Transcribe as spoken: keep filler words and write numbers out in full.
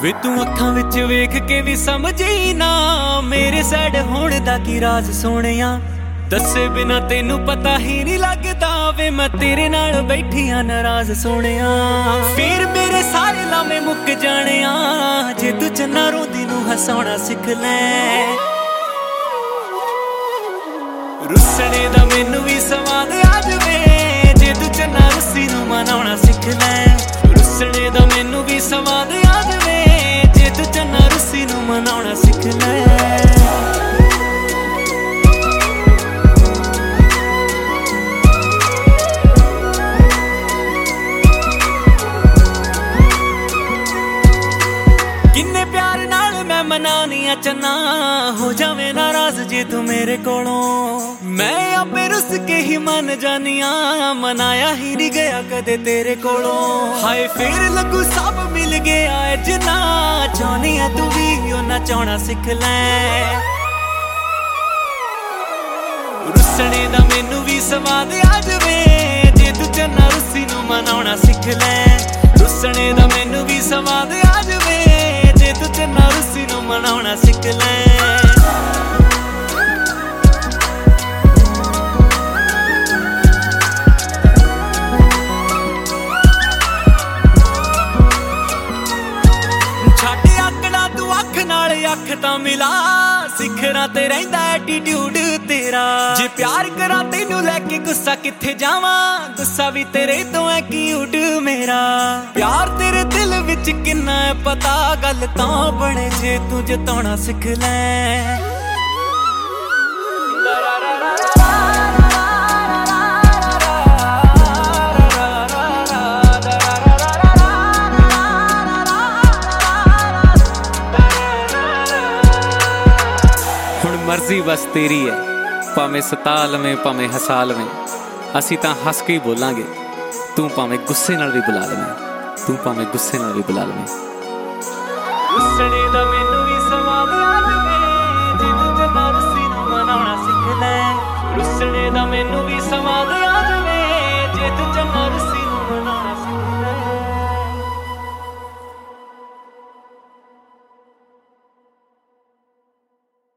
ਵੇ ਤੂੰ ਅੱਖਾਂ ਵਿੱਚ ਵੇਖ ਕੇ ਵੀ ਸਮਝੀ ਨਾ ਮੇਰੇ ਸਾਈਡ ਹੋਣ ਦਾ ਕੀ ਰਾਜ਼ ਸੋਹਣਿਆ। ਦੱਸੇ ਬਿਨਾ ਤੈਨੂੰ ਪਤਾ ਹੀ ਨਹੀਂ ਲੱਗਦਾ ਵੇ ਮੈਂ ਤੇਰੇ ਨਾਲ ਬੈਠੀ ਆ ਨਾਰਾਜ਼ ਸੋਹਣਿਆ। ਫਿਰ ਮੇਰੇ ਸਾਰੇ ਲਾਮੇ ਮੁੱਕ ਜਾਣਿਆ ਜੇ ਤੂੰ ਚੰਨਾ ਰੋਂਦੀ ਨੂੰ ਹਸਾਉਣਾ ਸਿੱਖ ਲੈ। ਰੁੱਸਣੇ ਦਾ ਮੈਨੂੰ ਵੀ ਸਵਾਦ ਆ ਜਾਵੇ ਜੇ ਤੂੰ ਚੰਨਾ ਰੁੱਸੀ ਨੂੰ ਮਨਾਉਣਾ ਸਿੱਖ ਲੈ। ਰੁੱਸਣੇ ਦਾ ਮੈਨੂੰ ਵੀ ਸਵਾਦ ਆ ਜਾਵੇ ਜੇ ਤੂੰ ਚੰਨਾ ਰੁੱਸੀ ਨੂੰ ਮਨਾਉਣਾ ਸਿੱਖ ਲੈ। ਕਿੰਨੇ ਪਿਆਰ ਨਾਲ ਮੈਂ ਮਨਾਉਣੀ ਆ ਚੰਨਾ ਹੋ ਜਾਵੇ ਨਾਰਾਜ਼ ਜੇ ਤੂੰ ਮੇਰੇ ਕੋਲੋਂ। ਮੈਂ ਆਪੇ ਰੁੱਸ ਕੇ ਹੀ ਮੰਨ ਜਾਨੀ ਆ ਮਨਾਇਆ ਹੀ ਨਹੀਂ ਗਿਆ ਕਦੇ ਤੇਰੇ ਕੋਲੋਂ। ਹਾਏ ਫੇਰ ਲੱਗੂ ਸਭ ਮਿਲ ਗਿਆ ਏ ਜਿੰਨਾ ਚਾਹੁੰਦੀ ਆ ਤੂੰ ਵੀ ਉਹਨਾਂ ਚਾਹੁਣਾ ਸਿੱਖ ਲੈ। ਰੁੱਸਣੇ ਦਾ ਮੈਨੂੰ ਵੀ ਸਵਾਦ ਆ ਜਾਵੇ ਜੇ ਤੂੰ ਚੰਨਾ ਰੁੱਸੀ ਨੂੰ ਮਨਾਉਣਾ ਸਿੱਖ ਲੈ। ਰੁੱਸਣੇ ਦਾ ਮੈਨੂੰ ਵੀ ਸਵਾਦ ਆ ਜਾਵੇ ਜੇ ਤੂੰ ਚੰਨਾ ਰੁੱਸੀ ਨੂੰ ਮਨਾਉਣਾ ਸਿੱਖ ਲੈ। ਛੱਡ ਆਕੜਾ ਤੂੰ ਅੱਖ ਨਾਲ ਅੱਖ ਤਾਂ ਮਿਲਾ ਸਿਖਰਾਂ ਤੇ ਰਹਿੰਦਾ ਐਟੀਟਿਊਡ ਤੇਰਾ। ਜੇ ਪਿਆਰ ਕਰਾਂ ਤੈਨੂੰ ਲੈ ਕੇ ਗੁੱਸਾ ਕਿੱਥੇ ਜਾਵਾਂ ਗੁੱਸਾ ਵੀ ਤੇਰੇ ਤੋਂ ਐ ਕਿਊਟ ਮੇਰਾ। ਪਿਆਰ ਤੇਰੇ ਦਿਲ ਵਿੱਚ ਕਿੰਨਾ ਹੈ ਪਤਾ ਗੱਲ ਤਾਂ ਬਣੇ ਜੇ ਤੂੰ ਜਤਾਉਣਾ ਸਿੱਖ ਲੈ। ਹੁਣ ਮਰਜ਼ੀ ਬਸ ਤੇਰੀ ਹੈ ਭਾਵੇਂ ਸਤਾ ਲਵੇਂ ਭਾਵੇਂ ਹਸਾ ਲਵੇਂ ਅਸੀਂ ਤਾਂ ਹੱਸ ਕੇ ਹੀ ਬੋਲਾਂਗੇ। ਤੂੰ ਭਾਵੇਂ ਗੁੱਸੇ ਨਾਲ ਵੀ ਬੁਲਾ ਲਵੇਂ ਤੂੰ ਭਾਵੇਂ ਗੁੱਸੇ ਨਾਲ ਵੀ ਬੁਲਾ ਲਵੇਂ। ਰੁੱਸਣੇ ਦਾ ਮੈਨੂੰ ਵੀ ਸਵਾਦ ਆ ਜਾਵੇ ਜੇ ਤੂੰ ਚੰਨਾ ਰੁੱਸੀ ਨੂੰ ਮਨਾਉਣਾ ਸਿੱਖ ਲੈ। ਰੁੱਸਣੇ ਦਾ ਮੈਨੂੰ ਵੀ ਸਵਾਦ ਆ ਜਾਵੇ ਜੇ ਤੂੰ ਚੰਨਾ ਰੁੱਸੀ